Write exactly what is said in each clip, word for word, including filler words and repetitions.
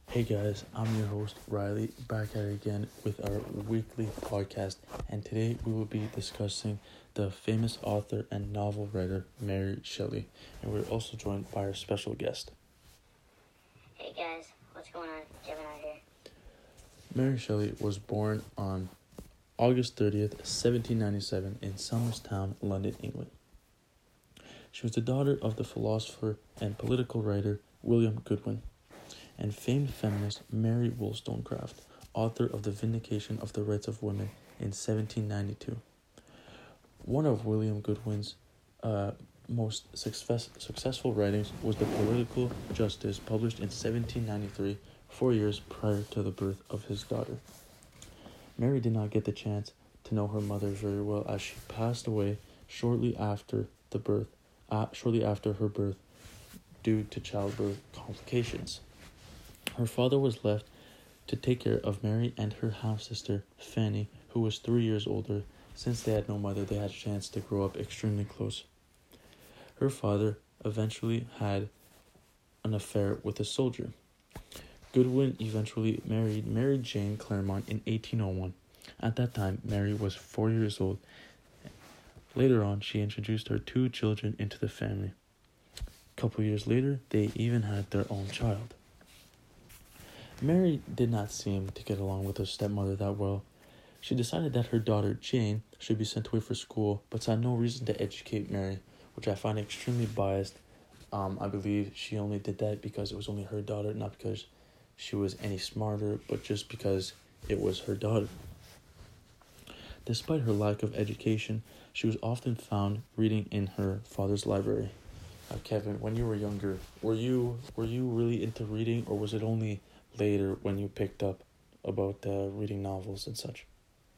Hey guys, I'm your host Riley, back at it again with our weekly podcast, and today we will be discussing the famous author and novel writer Mary Shelley, and we're also joined by our special guest. Hey guys, what's going on? Gemini here. Mary Shelley was born on August thirtieth, seventeen ninety-seven in Somerstown, London, England. She was the daughter of the philosopher and political writer William Goodwin and famed feminist Mary Wollstonecraft, author of The Vindication of the Rights of Women in seventeen ninety-two. One of William Goodwin's uh, most success, successful writings was The Political Justice, published in seventeen ninety-three, four years prior to the birth of his daughter. Mary did not get the chance to know her mother very well, as she passed away shortly after the birth, uh, shortly after her birth, due to childbirth complications. Her father was left to take care of Mary and her half-sister, Fanny, who was three years older. Since they had no mother, they had a chance to grow up extremely close. Her father eventually had an affair with a soldier. Goodwin eventually married Mary Jane Claremont in eighteen oh one. At that time, Mary was four years old. Later on, she introduced her two children into the family. A couple years later, they even had their own child. Mary did not seem to get along with her stepmother that well. She decided that her daughter Jane should be sent away for school, but saw no reason to educate Mary, which I find extremely biased. Um, I believe she only did that because it was only her daughter, not because she was any smarter, but just because it was her daughter. Despite her lack of education, she was often found reading in her father's library. Uh, Kevin, when you were younger, were you were you really into reading, or was it only later when you picked up about uh, reading novels and such?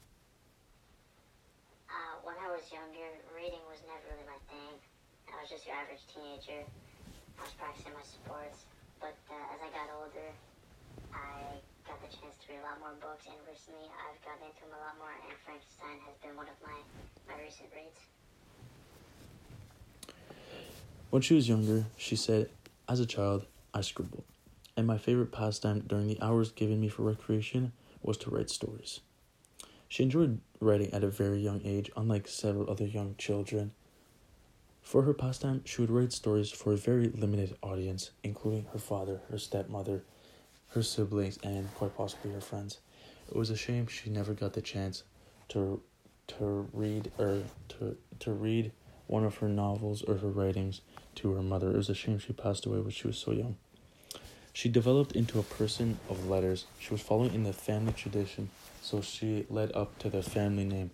Uh, when I was younger, reading was never really my thing. I was just your average teenager. I was practicing my sports. But uh, as I got older, I got the chance to read a lot more books, and recently I've gotten into them a lot more, and Frankenstein has been one of my, my recent reads. When she was younger, she said, "As a child, I scribbled, and my favorite pastime during the hours given me for recreation was to write stories." She enjoyed writing at a very young age, unlike several other young children. For her pastime, she would write stories for a very limited audience, including her father, her stepmother, her siblings, and quite possibly her friends. It was a shame she never got the chance to to read or to to read one of her novels or her writings to her mother. It was a shame she passed away when she was so young. She developed into a person of letters. She was following in the family tradition, so she led up to the family name.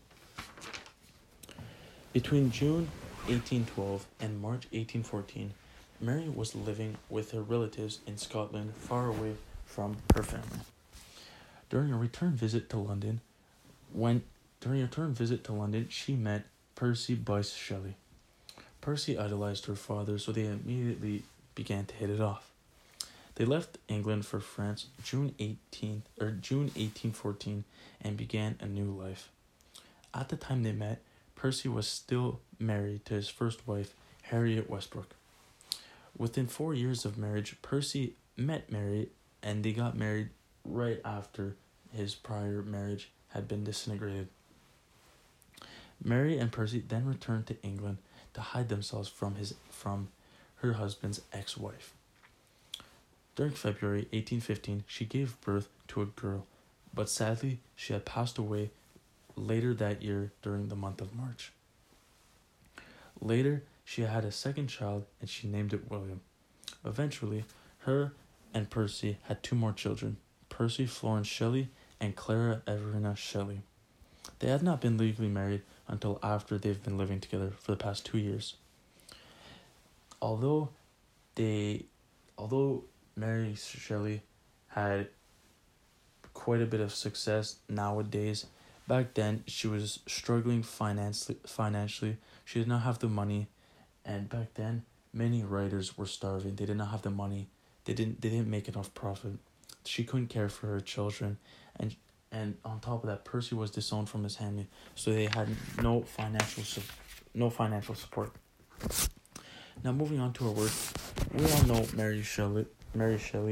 Between June eighteen twelve and March eighteen fourteen, Mary was living with her relatives in Scotland, far away from her family. During a return visit to London, when during a return visit to London, she met Percy Bysshe Shelley. Percy idolized her father, so they immediately began to hit it off. They left England for France June eighteenth or June eighteen fourteen and began a new life. At the time they met, Percy was still married to his first wife, Harriet Westbrook. Within four years of marriage, Percy met Mary, and they got married right after his prior marriage had been disintegrated. Mary and Percy then returned to England to hide themselves from his from her husband's ex-wife. During February eighteen fifteen, she gave birth to a girl, but sadly she had passed away later that year during the month of March. Later, she had a second child and she named it William. Eventually, her and Percy had two more children, Percy Florence Shelley and Clara Everina Shelley. They had not been legally married until after they've been living together for the past two years. Although they, although Mary Shelley had quite a bit of success nowadays, back then she was struggling financially. Financially, she did not have the money, and back then many writers were starving. They did not have the money. They didn't. They didn't make enough profit. She couldn't care for her children, and and on top of that, Percy was disowned from his family, so they had no financial su- no financial support. Now, moving on to her work, we all know Mary Shelley, Mary Shelley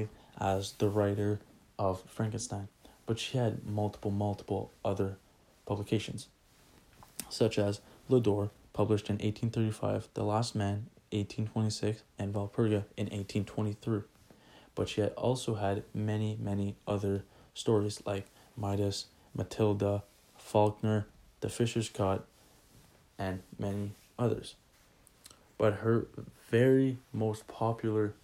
as the writer of Frankenstein, but she had multiple, multiple other publications, such as Lodore, published in eighteen thirty-five, The Last Man, eighteen twenty-six, and Valperga in eighteen twenty-three. But she had also had many, many other stories like Midas, Matilda, Faulkner, The Fisher's Cot, and many others. But her very most popular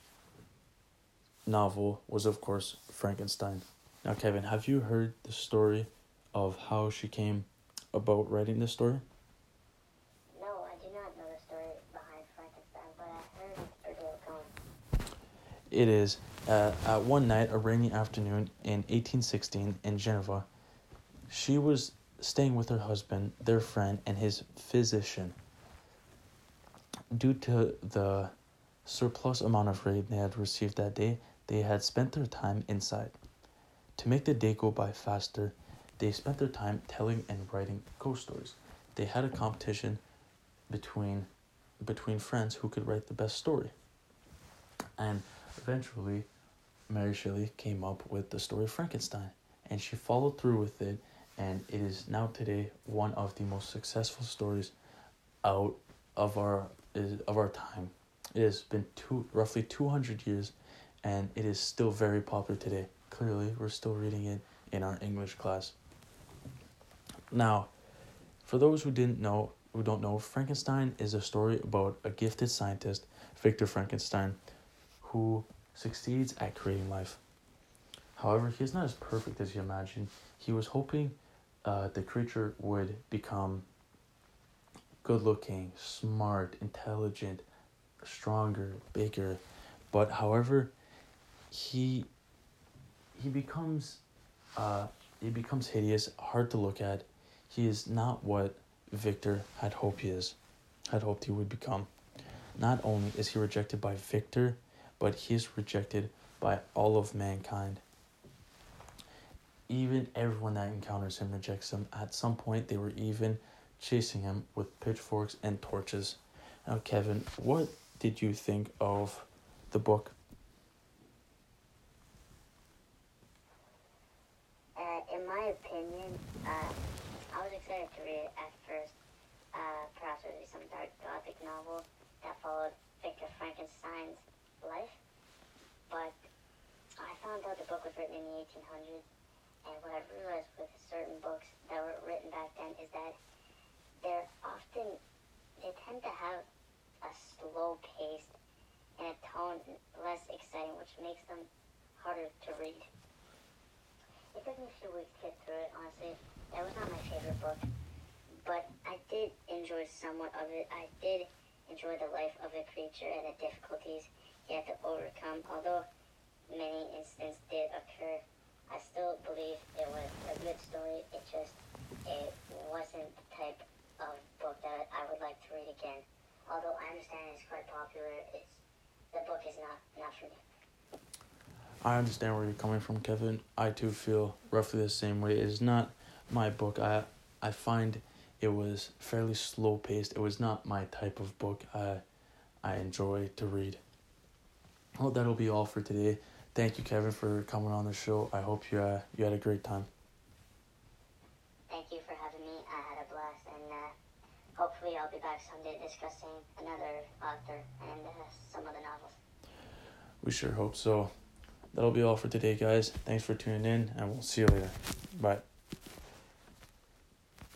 novel was, of course, Frankenstein. Now, Kevin, have you heard the story of how she came about writing this story? No, I do not know the story behind Frankenstein, but I heard it's pretty well known. It is. Uh, at one night, a rainy afternoon in eighteen sixteen in Geneva, she was staying with her husband, their friend, and his physician. Due to the surplus amount of rain they had received that day, they had spent their time inside. To make the day go by faster, they spent their time telling and writing ghost stories. They had a competition between between friends who could write the best story. And eventually, Mary Shelley came up with the story of Frankenstein, and she followed through with it, and it is now today one of the most successful stories out of our is of our time. It has been two roughly two hundred years, and it is still very popular today. Clearly, we're still reading it in our English class. Now, for those who didn't know, who don't know, Frankenstein is a story about a gifted scientist, Victor Frankenstein, who succeeds at creating life. However, he's not as perfect as you imagine. He was hoping uh, the creature would become good-looking, smart, intelligent, stronger, bigger. But however, he he becomes uh he becomes hideous, hard to look at. He is not what Victor had hoped he is, had hoped he would become. Not only is he rejected by Victor, but he is rejected by all of mankind. Even everyone that encounters him rejects him. At some point, they were even chasing him with pitchforks and torches. Now, Kevin, what did you think of the book? Uh, in my opinion, uh, I was excited to read it at first. Uh, perhaps it would be some dark gothic novel that followed Victor Frankenstein's life. But I found out the book was written in the eighteen hundreds, and what I've realized with certain books that were written back then is that they're often, they tend to have a slow pace and a tone less exciting, which makes them harder to read. It took me a few weeks to get through it, honestly. That was not my favorite book, but I did enjoy somewhat of it. I did enjoy the life of a creature and the difficulties he had to overcome. Although many incidents did occur, I still believe it was a good story. It just, it wasn't the type of book that I would like to read again. Although I understand it's quite popular, it's, the book is not, not for me. I understand where you're coming from, Kevin. I too feel roughly the same way. It is not my book. I I find it was fairly slow paced. It was not my type of book I I enjoy to read. Well, that'll be all for today. Thank you, Kevin, for coming on the show. I hope you uh, you had a great time. Thank you for having me. I had a blast, and uh, hopefully I'll be back someday discussing another author and uh, some other novels. We sure hope so. That'll be all for today, guys. Thanks for tuning in, and we'll see you later. Bye.